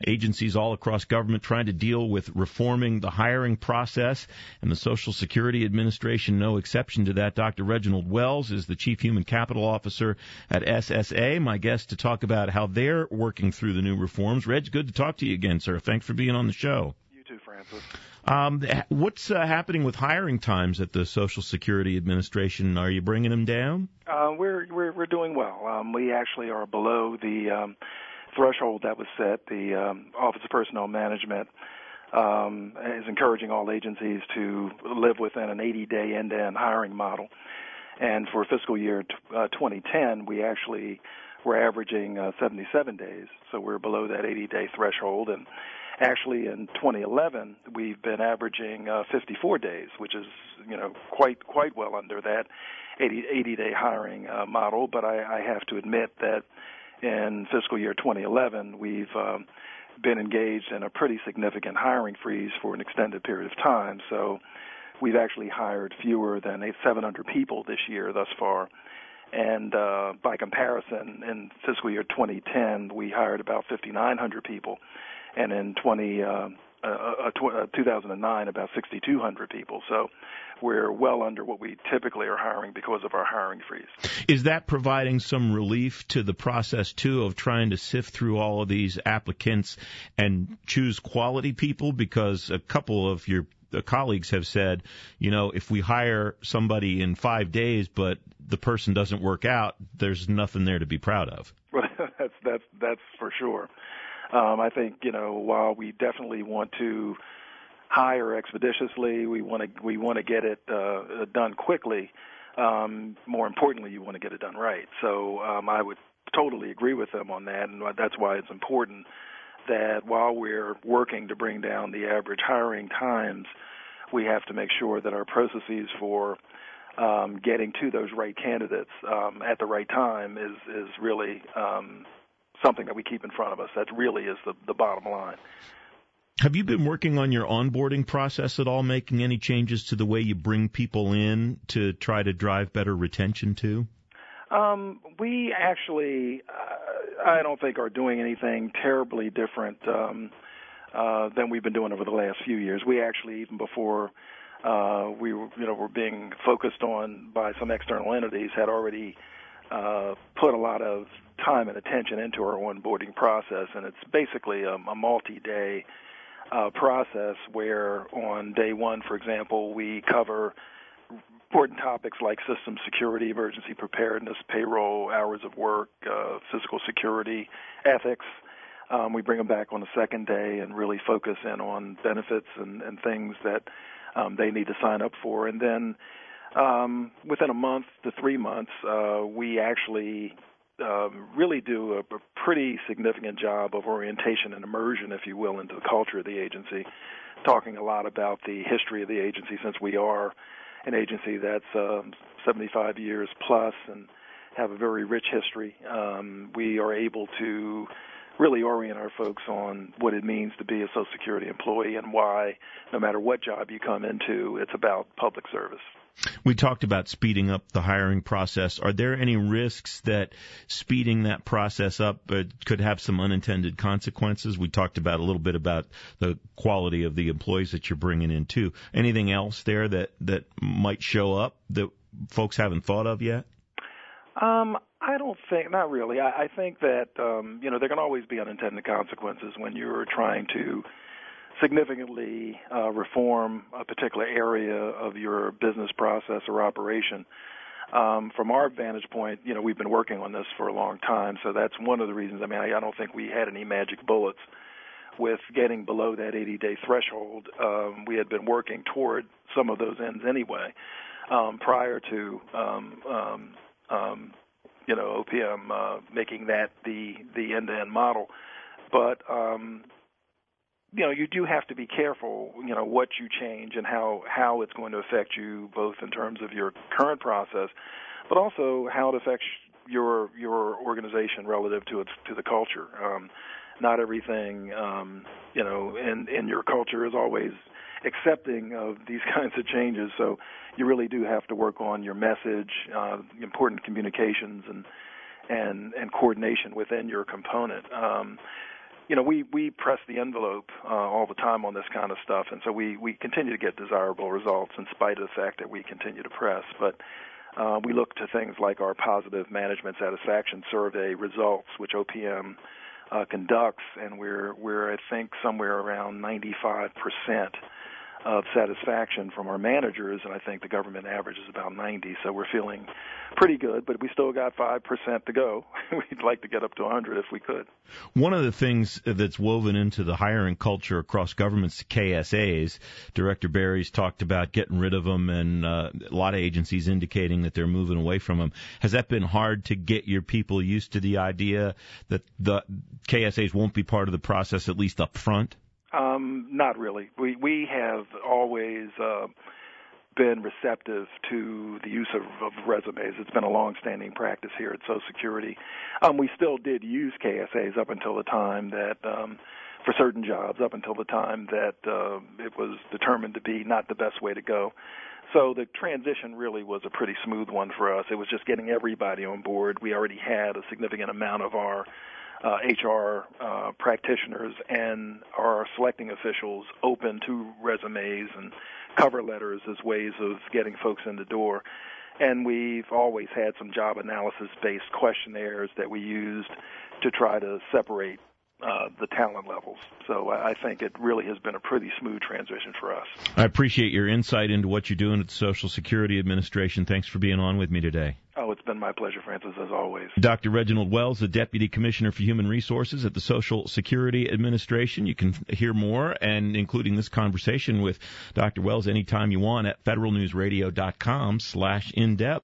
agencies all across government trying to deal with reforming the hiring process, and the Social Security Administration no exception to that. Dr. Reginald Wells is the Chief Human Capital Officer at SSA, my guest to talk about how they're working through the new reforms. Reg, good to talk to you again, sir. Thanks for being on the show. You too, Francis. What's happening with hiring times at the Social Security Administration? Are you bringing them down? We're doing well. We actually are below the threshold that was set. The Office of Personnel Management is encouraging all agencies to live within an 80-day end-to-end hiring model. And for fiscal year 2010, we actually were averaging 77 days, so we're below that 80-day threshold. And actually, in 2011, we've been averaging 54 days, which is, quite well under that 80-day hiring model. But I have to admit that in fiscal year 2011, we've been engaged in a pretty significant hiring freeze for an extended period of time. So we've actually hired fewer than 700 people this year thus far. And by comparison, in fiscal year 2010, we hired about 5,900 people. And in 2009, about 6,200 people. So we're well under what we typically are hiring because of our hiring freeze. Is that providing some relief to the process, too, of trying to sift through all of these applicants and choose quality people? Because a couple of your colleagues have said, if we hire somebody in 5 days but the person doesn't work out, there's nothing there to be proud of. Well, that's for sure. I think, while we definitely want to hire expeditiously, we want to get it done quickly. More importantly, you want to get it done right. So I would totally agree with them on that, and that's why it's important that while we're working to bring down the average hiring times, we have to make sure that our processes for getting to those right candidates at the right time is really something that we keep in front of us. That really is the bottom line. Have you been working on your onboarding process at all, making any changes to the way you bring people in to try to drive better retention too? We actually, I don't think, are doing anything terribly different than we've been doing over the last few years. We actually, even before we were being focused on by some external entities, had already put a lot of time and attention into our onboarding process, and it's basically a multi-day process where on day one, for example, we cover important topics like system security, emergency preparedness, payroll, hours of work, physical security, ethics. We bring them back on the second day and really focus in on benefits and things that they need to sign up for. And then within a month to 3 months, we actually really do a pretty significant job of orientation and immersion, if you will, into the culture of the agency, talking a lot about the history of the agency, since we are an agency that's 75 years plus and have a very rich history. We are able to really orient our folks on what it means to be a Social Security employee and why, no matter what job you come into, it's about public service. We talked about speeding up the hiring process. Are there any risks that speeding that process up could have some unintended consequences? We talked about a little bit about the quality of the employees that you're bringing in, too. Anything else there that might show up that folks haven't thought of yet? I don't think, not really. I think that, there can always be unintended consequences when you're trying to significantly reform a particular area of your business process or operation. From our vantage point, we've been working on this for a long time, so that's one of the reasons. I mean, I don't think we had any magic bullets with getting below that 80-day threshold. We had been working toward some of those ends anyway prior to OPM making that the end-to-end model. But you do have to be careful, what you change and how it's going to affect you, both in terms of your current process, but also how it affects your organization relative to the culture. Not everything, in your culture is always accepting of these kinds of changes. So you really do have to work on your message, important communications, and coordination within your component. we press the envelope all the time on this kind of stuff, and so we continue to get desirable results in spite of the fact that we continue to press. But we look to things like our positive management satisfaction survey results, which OPM conducts, and we're I think somewhere around 95% of satisfaction from our managers, and I think the government average is about 90, so we're feeling pretty good, but we still got 5% to go. We'd like to get up to 100 if we could. One of the things that's woven into the hiring culture across governments, KSAs, Director Berry's talked about getting rid of them, and a lot of agencies indicating that they're moving away from them. Has that been hard to get your people used to the idea that the KSAs won't be part of the process, at least up front? Not really. We have always been receptive to the use of resumes. It's been a long-standing practice here at Social Security. We still did use KSAs up until the time that, for certain jobs, up until the time that it was determined to be not the best way to go. So the transition really was a pretty smooth one for us. It was just getting everybody on board. We already had a significant amount of our HR practitioners and our selecting officials open to resumes and cover letters as ways of getting folks in the door. And we've always had some job analysis-based questionnaires that we used to try to separate the talent levels. So I think it really has been a pretty smooth transition for us. I appreciate your insight into what you're doing at the Social Security Administration. Thanks for being on with me today. Oh, it's been my pleasure, Francis, as always. Dr. Reginald Wells, the Deputy Commissioner for Human Resources at the Social Security Administration. You can hear more, and including this conversation with Dr. Wells anytime you want at federalnewsradio.com/in-depth.